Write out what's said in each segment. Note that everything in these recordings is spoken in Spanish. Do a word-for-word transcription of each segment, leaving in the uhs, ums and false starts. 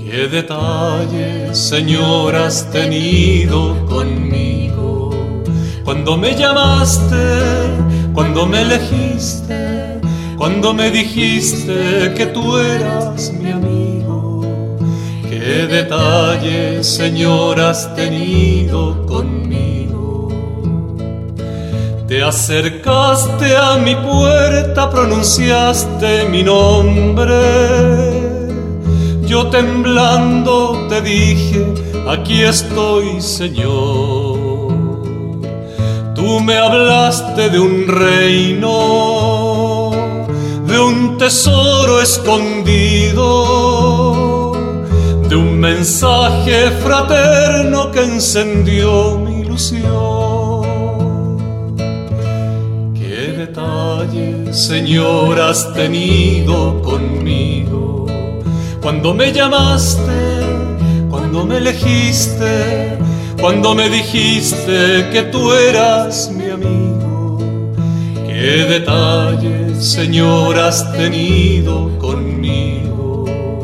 Qué detalle, Señor, has tenido conmigo. Cuando me llamaste, cuando me elegiste, cuando me dijiste que tú eras mi amigo. Qué detalle, Señor, has tenido conmigo. Te acercaste a mi puerta, pronunciaste mi nombre. Yo temblando te dije, aquí estoy, Señor. Tú me hablaste de un reino, de un tesoro escondido, de un mensaje fraterno que encendió mi ilusión. Qué detalle, Señor, has tenido conmigo. Cuando me llamaste, cuando me elegiste, cuando me dijiste que tú eras mi amigo. Qué detalle, Señor, has tenido conmigo.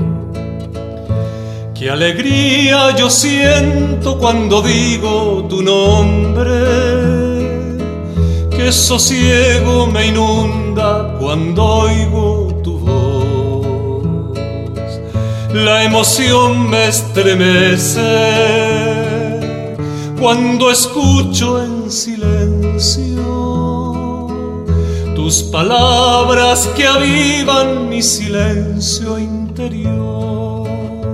Qué alegría yo siento cuando digo tu nombre. Qué sosiego me inunda cuando oigo tu voz. La emoción me estremece cuando escucho en silencio tus palabras que avivan mi silencio interior.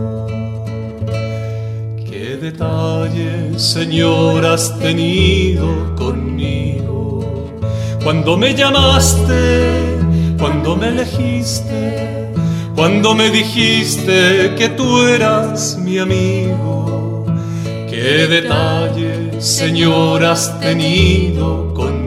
Qué detalle, Señor, has tenido conmigo. Cuando me llamaste, cuando me elegiste, cuando me dijiste que tú eras mi amigo. Qué detalle, Señor, has tenido conmigo.